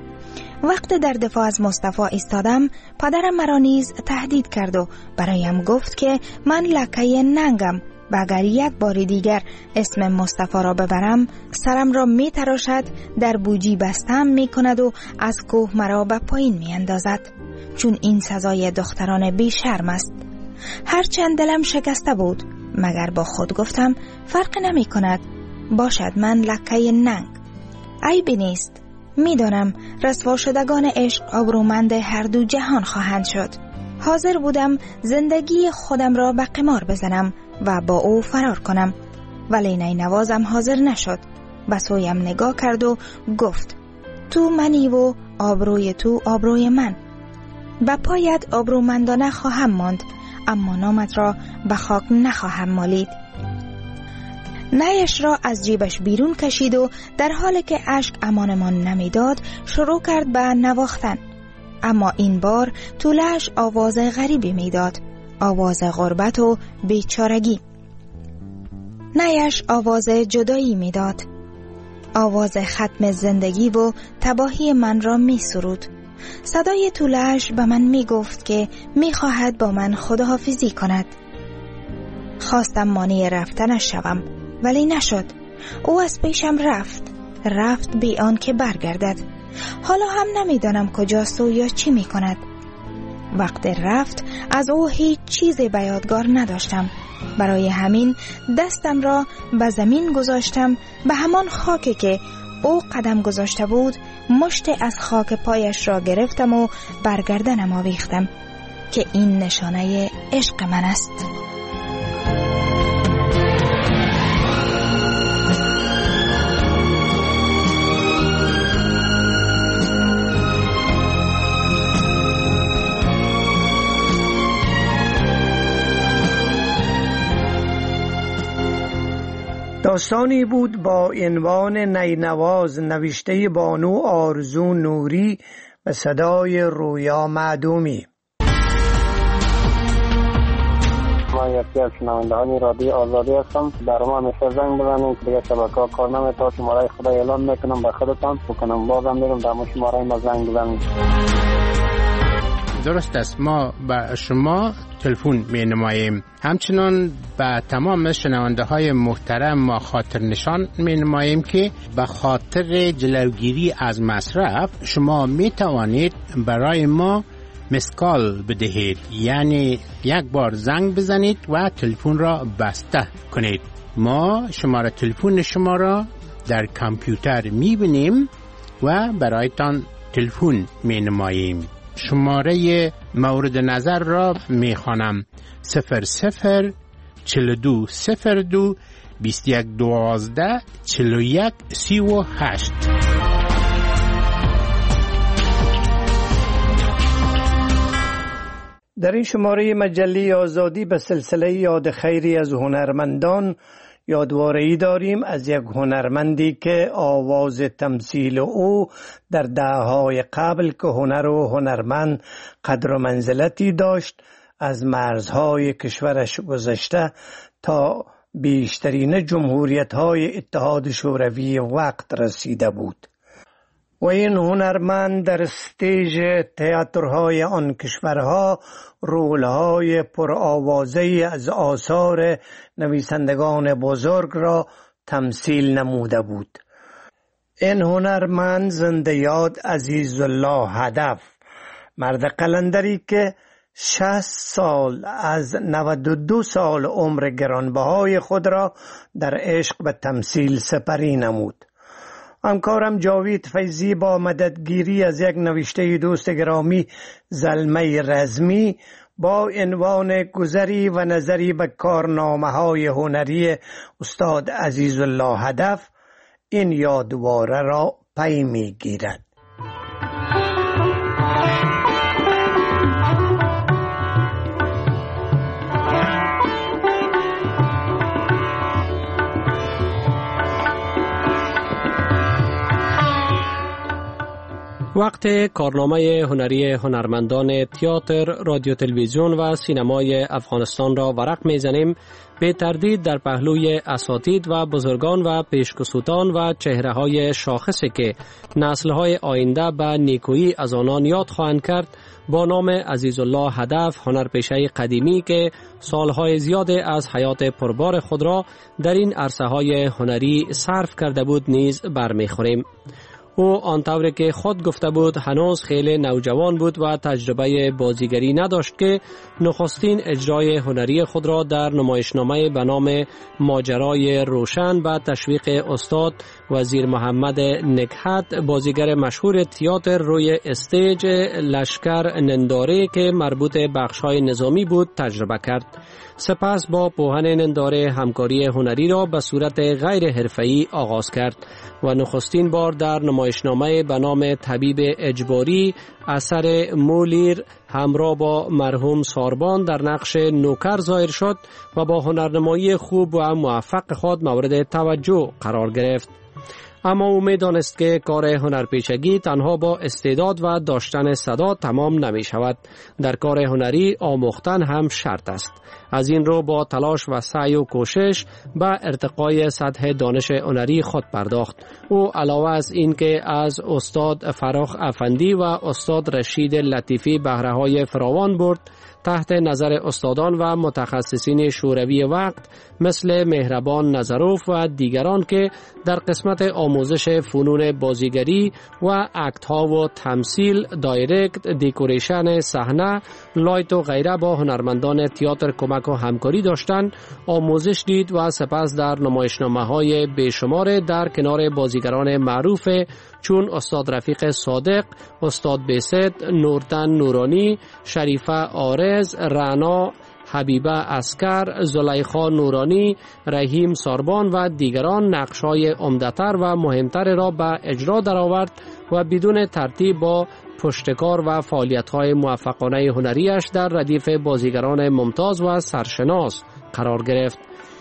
وقت در دفاع از مصطفی ایستادم، پدرم مرا نیز تهدید کرد و برایم گفت که من لکه ننگم و اگر یک بار دیگر اسم مصطفی را ببرم سرم را می تراشد، در بوجی بستم می کند و از کوه مرا به پایین می اندازد، چون این سزای دختران بی شرم است. هرچند دلم شکسته بود، مگر با خود گفتم فرق نمی کند، باشد من لکه ننگ، عیبی نیست. می دانم رسوا شدگان عشق آبرومند هر دو جهان خواهند شد. حاضر بودم زندگی خودم را به قمار بزنم و با او فرار کنم، ولی نینوازم حاضر نشد. به سویم نگاه کرد و گفت تو منی و آبروی تو آبروی من. به پایت آبرومندانه خواهم ماند، اما نامت را به خاک نخواهم مالید. نیش را از جیبش بیرون کشید و در حالی که اشک امانمان نمیداد شروع کرد به نواختن. اما این بار طولش آواز غریبی میداد، آواز غربت و بیچارگی. نیش آواز جدایی میداد، آواز ختم زندگی و تباهی من را می سرود. صدای طولش به من می گفت که می خواهد با من خداحافظی کند. خواستم مانع رفتنش شوم، ولی نشد. او از پیشم رفت بی آن که برگردد. حالا هم نمیدانم کجاست و یا چی می کند. وقت رفت از او هیچ چیزی به یادگار نداشتم. برای همین دستم را به زمین گذاشتم، به همان خاکی که او قدم گذاشته بود مشت از خاک پایش را گرفتم و برگردنم آویختم که این نشانه عشق من است. داستانی بود با عنوان نینواز نوشته بانو آرزو نوری و صدای رویا معدومی. من یکی از شنوندگان رادیو آزادی هستم. در ما همیشه زنگ بزنید دیگه شبکه‌ها کار نمی‌کنه. شماره خدا اعلام میکنم به خودتان بکنم بازم میگم در شماره ما زنگ بزنید. درست است، ما به شما تلفن می نماییم. همچنان به تمام شنونده های محترم ما خاطر نشان می نماییم که به خاطر جلوگیری از مصرف شما می توانید برای ما مسکال بدهید، یعنی یک بار زنگ بزنید و تلفن را بسته کنید. ما شماره تلفن شما را در کامپیوتر می بینیم و برایتان تلفن می نماییم. شماره مورد نظر را می خوانم: 00 42 02 21 12 41 38. در این شماره مجله آزادی به سلسله یاد خیری از هنرمندان یادواره‌ای داریم از یک هنرمندی که آواز تمثیل او در دهه‌های قبل که هنر و هنرمند قدر و منزلتی داشت از مرزهای کشورش گذشته تا بیشترین جمهوریت‌های اتحاد شوروی وقت رسیده بود. و این هنرمند در استیج تئاترهای آن کشورها رولهای پرآوازه‌ای از آثار نویسندگان بزرگ را تمثیل نموده بود. این هنرمند زنده یاد عزیزالله هدف، مرد قلندری که 60 سال از 92 سال عمر گرانبهای خود را در عشق به تمثیل سپری نمود. همکارم جاوید فیضی با مددگیری از یک نوشته دوست گرامی زلمه رزمی با عنوان گذری و نظری به کارنامه‌های هنری استاد عزیزالله هدف این یادواره را پی می‌گیرد. وقت کارنامه هنری هنرمندان تئاتر، رادیو تلویزیون و سینمای افغانستان را ورق می‌زنیم. به تردید در پهلوی اساتید و بزرگان و پیشکسوتان و چهره‌های شاخصی که نسل‌های آینده به نیکویی از آنان یاد خواهند کرد با نام عزیزالله هدف، هنرپیشه قدیمی که سالهای زیاد از حیات پربار خود را در این عرصه‌های هنری صرف کرده بود نیز برمی‌خوریم. او آنطوری که خود گفته بود هنوز خیلی نوجوان بود و تجربه بازیگری نداشت که نخستین اجرای هنری خود را در نمایشنامه به نام ماجرای روشن به تشویق استاد وزیر محمد نکهت، بازیگر مشهور تئاتر روی استیج لشکر ننداره که مربوط بخش‌های نظامی بود تجربه کرد. سپس با پوهن ننداره همکاری هنری را به صورت غیر حرفه‌ای آغاز کرد و نخستین بار در نمایشنامه به نام طبیب اجباری اثر مولیر همراه با مرحوم ساربان در نقش نوکر ظاهر شد و با هنرنمایی خوب و موفق خود مورد توجه قرار گرفت. اما او می‌دانست که کار هنرپیشگی تنها با استعداد و داشتن صدا تمام نمی شود. در کار هنری آموختن هم شرط است. از این رو با تلاش و سعی و کوشش به ارتقای سطح دانش هنری خود پرداخت. او علاوه از این که از استاد فراخ افندی و استاد رشید لطیفی بهره‌های فراوان برد، تحت نظر استادان و متخصصین شوروی وقت مثل مهربان نظروف و دیگران که در قسمت آموزش فنون بازیگری و اکت ها و تمثیل، دایرکت، دیکوریشن صحنه، لایت و غیره با هنرمندان تئاتر کمک و همکاری داشتند، آموزش دید و سپس در نمایشنامه های بیشمار در کنار بازیگران معروف چون استاد رفیق صادق، استاد بیست، نورتن نورانی، شریفه آرز، رعنا حبیبه اسکر، زلیخا نورانی، رحیم ساربان و دیگران نقش‌های عمده‌تر و مهمتر را به اجرا درآورد و بدون ترتیب با پشتکار و فعالیت‌های موفقانه هنریش در ردیف بازیگران ممتاز و سرشناس قرار گرفت.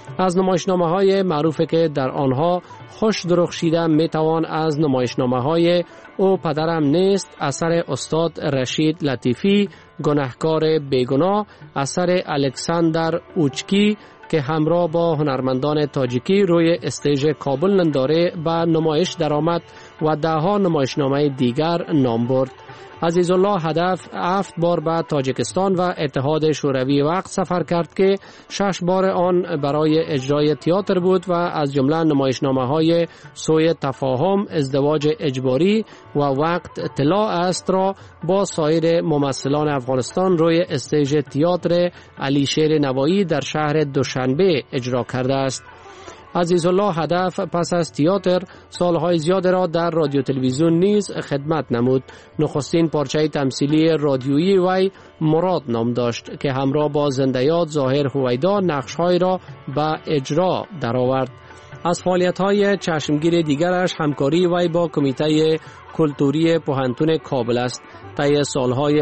از نمایشنامه‌های معروفی که در آنها خوش درخشیده میتوان از نمایشنامه‌های او پدرم نیست اثر استاد رشید لطیفی، گناهکار بیگناه اثر الکساندر اوچکی که همراه با هنرمندان تاجیکی روی استیج کابل ننداره به نمایش درآمد و دهها نمایشنامه دیگر نام برد. عزیزالله هدف 7 بار به تاجیکستان و اتحاد شوروی وقت سفر کرد که 6 بار آن برای اجرای تئاتر بود و از جمله نمایشنامه‌های سوی تفاهم، ازدواج اجباری و وقت طلا است را با سایر ممثلان افغانستان روی استیج تئاتر علی شیر نوایی در شهر دوشنبه اجرا کرده است. عزیزالله هدف پس از تئاتر سالهای زیاد را در رادیو تلویزیون نیز خدمت نمود. نخستین پارچه تمثیلی رادیویی وی مراد نام داشت که همراه با زنده یاد ظاهر هویدا نقش‌های را به اجرا درآورد. از فعالیت‌های چشمگیر دیگرش همکاری وی با کمیته کلتوری پوهنتون کابل است. طی سالهای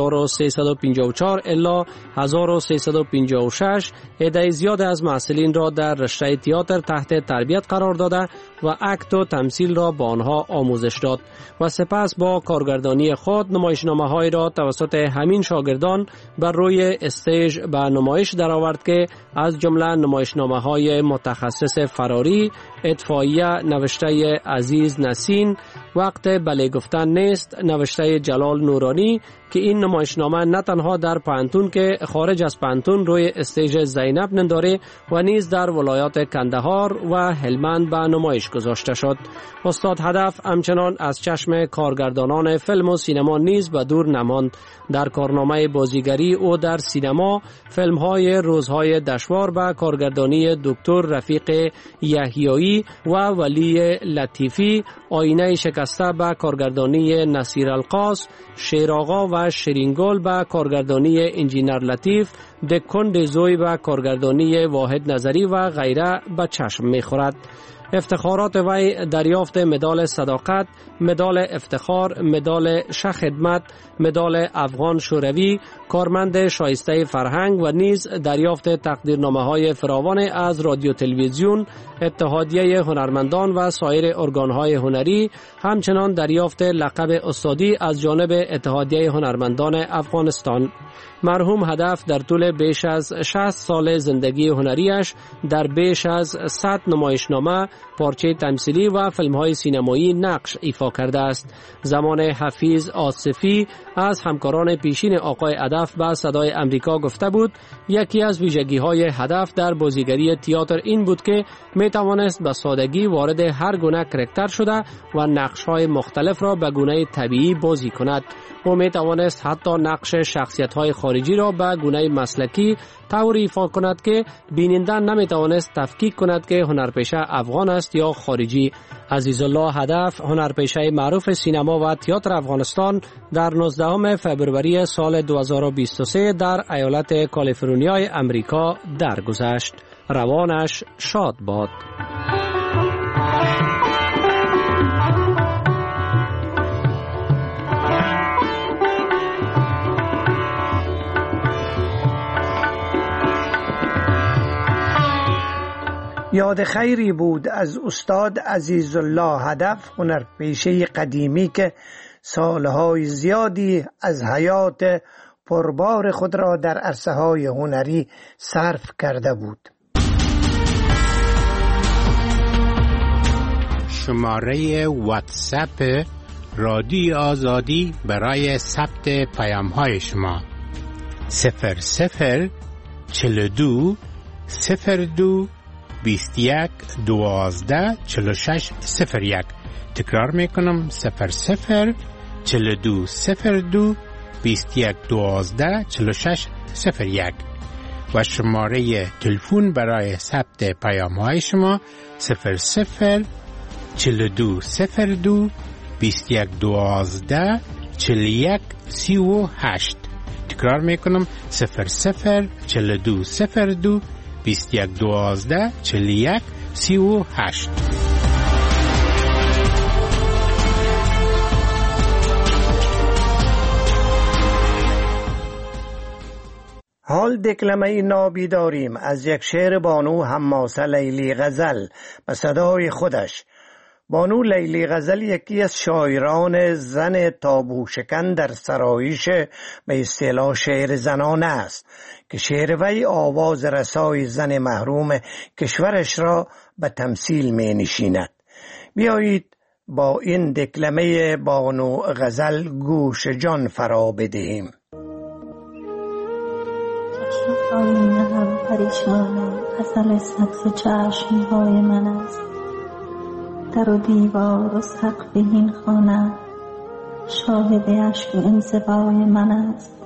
1354 الی 1356 عده زیاد از محصلین را در رشته تئاتر تحت تربیت قرار داده و اکت و تمثیل را با آنها آموزش داد و سپس با کارگردانی خود نمایشنامه‌های را توسط همین شاگردان بر روی استیج به نمایش درآورد که از جمله نمایشنامه‌های متخصص فراری، اطفائیه نوشته عزیز نسین، وقت بله گفتن نیست نوشته جلال نورانی که این نمایشنامه نه تنها در پانتون که خارج از پانتون روی استیج زینب ننداره و نیز در ولایات کندهار و هلمند به نمایش گذاشته شد. استاد هدف همچنان از چشم کارگردانان فیلم و سینما نیز به دور نماند. در کارنامه بازیگری او در سینما فیلم‌های روزهای دشوار به کارگردانی دکتر رفیق یحیایی و ولی لطیفی، آینه شکسته به کارگردانی نصیر القاس، شیراغا و شیرینگل به کارگردانی انجینر لطیف، دکند زوی به کارگردانی واحد نظری و غیره به چشم می‌خورد. افتخارات وی دریافت مدال صداقت، مدال افتخار، مدال شه خدمت، مدال افغان شوروی، کارمند شایسته فرهنگ و نیز دریافت تقدیرنامه‌های فراوان از رادیو تلویزیون، اتحادیه هنرمندان و سایر ارگان‌های هنری، همچنان دریافت لقب استادی از جانب اتحادیه هنرمندان افغانستان. مرحوم هدف در طول بیش از 60 سال زندگی هنریش در بیش از 100 نمایشنامه، پارچه تمثیلی و فیلم‌های سینمایی نقش ایفا کرده است. زمان حفیظ آصفی از همکاران پیشین آقای هدف به صدای امریکا گفته بود یکی از ویژگی‌های هدف در بازیگری تئاتر این بود که می‌توانست به سادگی وارد هر گونه کاراکتر شده و نقش‌های مختلف را به گونه طبیعی بازی کند. او می‌توانست حتی نقش شخصیت‌های خارجی را به گونه مسلکی طوری ایفا کند که بیننده نمی‌توانست تفکیک کند که هنرپیشه افغان است یا خارجی. عزیزالله هدف هنرپیشه معروف سینما و تئاتر افغانستان در 19 فوریه سال 2023 در ایالت کالیفرنیای امریکا درگذشت. روانش شاد باد. یاد خیری بود از استاد عزیزالله هدف، هنرپیشه قدیمی که سالهای زیادی از حیات پربار خود را در عرصه‌های هنری صرف کرده بود. شماره واتساپ رادیو آزادی برای ثبت پیام‌های شما 0042 02 21 12 46 01. تکرار میکنم 0042 02 21 12 46 01 و شماره تلفن برای ثبت پیام‌های شما 0042 02 21 12 41 38. تکرار میکنم 0042 02 21 12 41 38. حال دکلمه نابی داریم از یک شعر بانو حماسه لیلی غزل به صدای خودش. بانو لیلی غزل یکی از شاعران زن تابو شکن در سرایش به اصطلاح شعر زنانه است که شعر وی آواز رسای زن محروم کشورش را به تمثیل می نشیند. بیایید با این دکلمه بانو غزل گوش جان فرا بدهیم. آینه هم پریشانه غزل سبز چشم‌های من است. در و دیوار و سقف این خانه شاهد اشک و انزوای من است.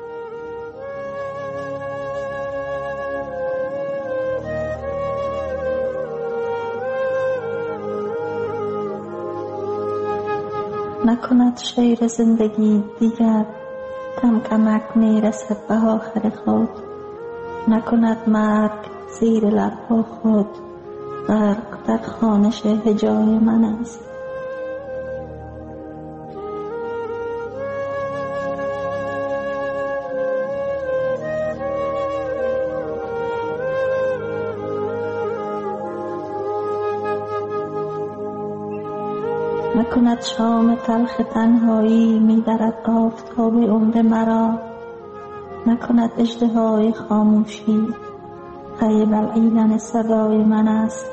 نکند شیر زندگی دیگر کم کمک میرسد به آخر خود. نکند مرگ زیر لبها خود غرق در خوانش هجای من است. نکند شام تلخ تنهایی می‌درد آفتاب عمر مرا. نکند اژدهای خاموشی پی بلعیدن صدای من است.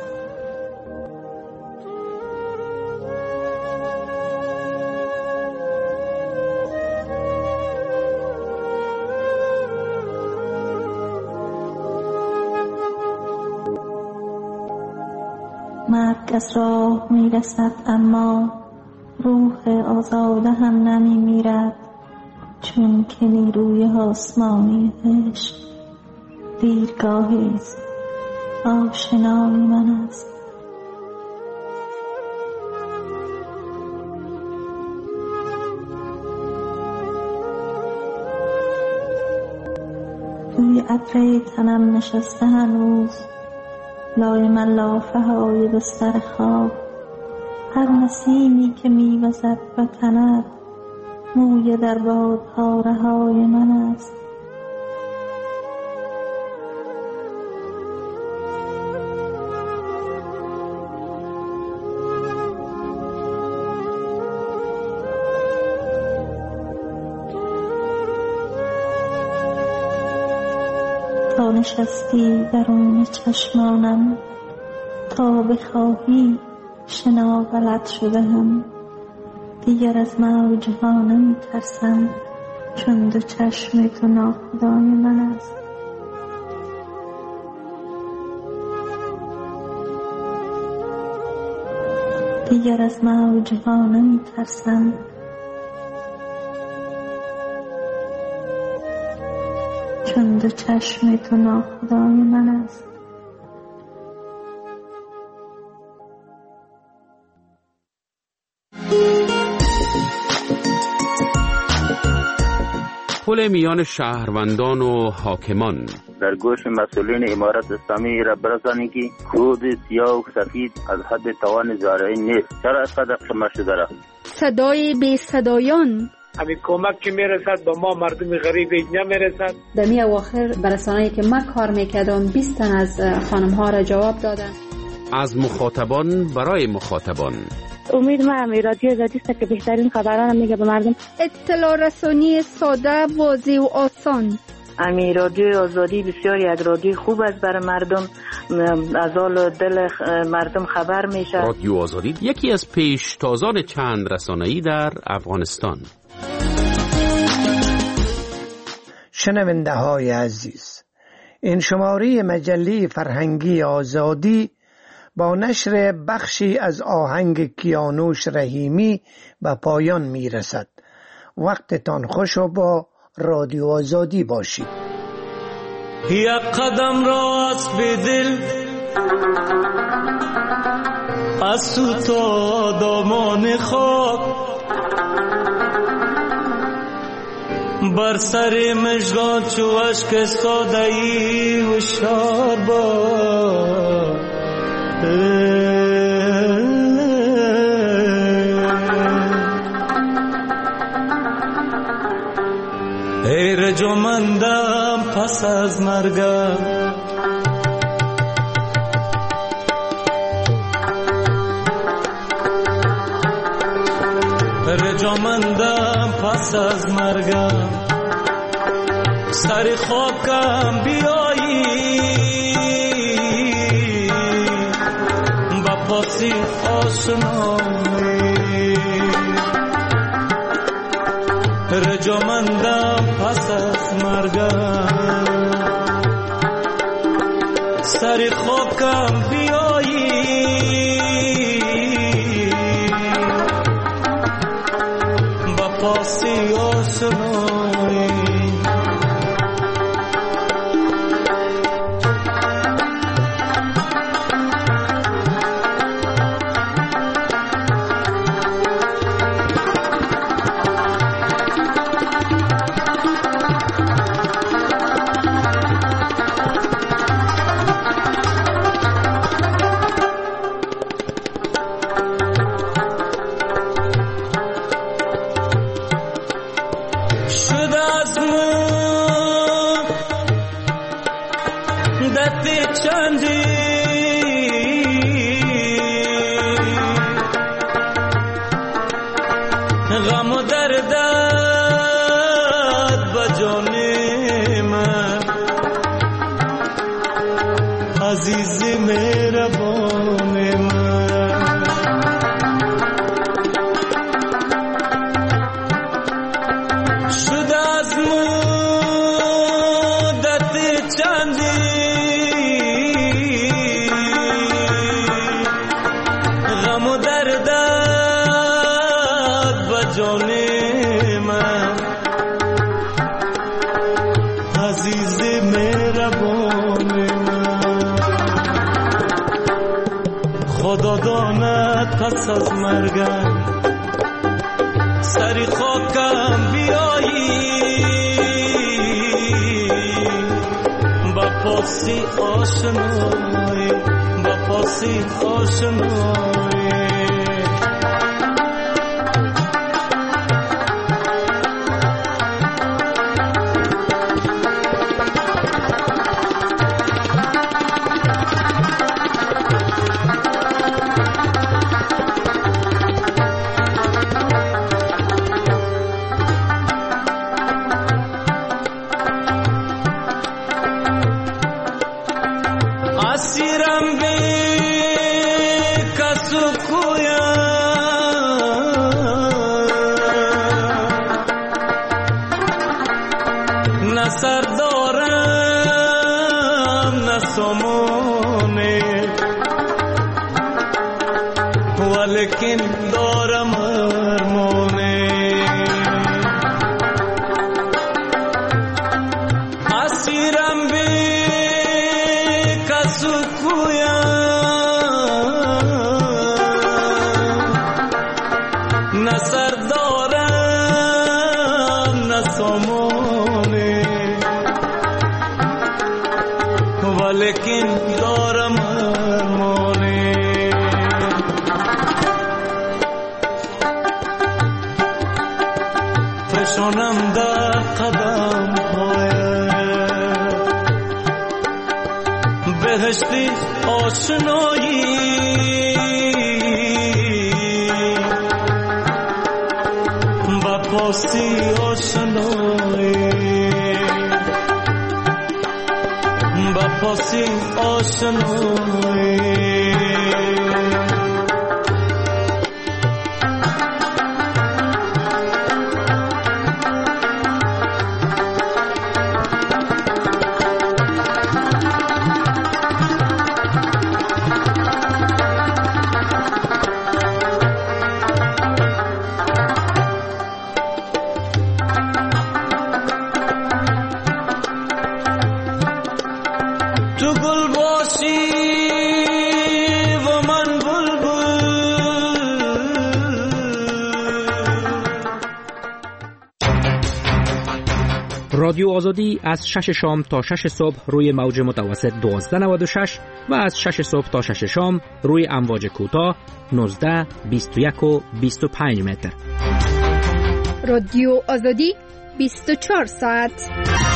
مرگ از راه میرسد اما روح آزاده هم نمی میرد، چون که نیروی آسمانی عشق دیرگاهی است آشنای من است. روی عطر تنم نشسته هنوز لایم لافه های بستر خواب. هر نسیمی که میوزد و تند موی در بادها رهای من است. تا نشستی درون چشمانم، تا بخواهی شنا بلد شده هم. دیگر از موج ها نمی ترسم، چون دو چشم تو ناخدای من است. دیگر از موج ها نمی ترسم، چون دو چشم تو ناخدای من است. پل میان شهروندان و حاکمان. در گوش مسئولین امارت اسلامی را برسانید که کود سیاه و سفید از حد توان زارعی نیست. چرا از قدر خمه شده را؟ صدای بی صدایان. همین کمک که میرسد به ما مردم غریب اینجا میرسد. در می اواخر برسانه‌ای که من کار میکردم 20 تن از خانم ها را جواب دادن. از مخاطبان برای مخاطبان. امید من رادیو آزادی است که بهترین خبران میگه به مردم. اطلاع رسانی ساده، واضح و آسان. رادیو آزادی بسیار یک رادیو خوب است برای مردم، از حال دل مردم خبر میشه. رادیو آزادی یکی از پیشتازان چند رسانه‌ای در افغانستان. شنونده های عزیز، این شماره مجله فرهنگی آزادی با نشر بخشی از آهنگ کیانوش رحیمی به پایان می رسد. وقتتان خوش و با رادیو آزادی باشید. یک قدم را از به دل از تو تا دامان خاک، بر سر مژگان چو اشک استاده ای هوشیار باش. ای رجمندم پس از مرگم رجامندم پس از مرگم سر خاکم بیایی با پاسی آشنایی رجامندم پس از مرگم سر خاکم بیایی با پاسی آشنایی غم و دردت بجان من عزیز مهربان من شد از مدت چندی غم و دردت جان من عزیز مهربان من خدا داند پس از مرگم سری خاکم بیایی با پاسی آشنایی با پاسی آشنایی اسیرم به کسو کویا نه سر دارم نه سامانه ولیکن دارم ارمانه اسیرم به سکویا نه سر دارم نه سامانه ولیکن دارم ارمانه فشانم در قدم بهشتی آشنایی با پاسی آشنایی با پاسی آشنایی تو گل باشی و من بلبل رادیو آزادی از 6 شام تا 6 صبح روی موج متوسط 1296 و از 6 صبح تا 6 شام روی امواج کوتاه 19 21 و 25 متر. رادیو آزادی 24 ساعت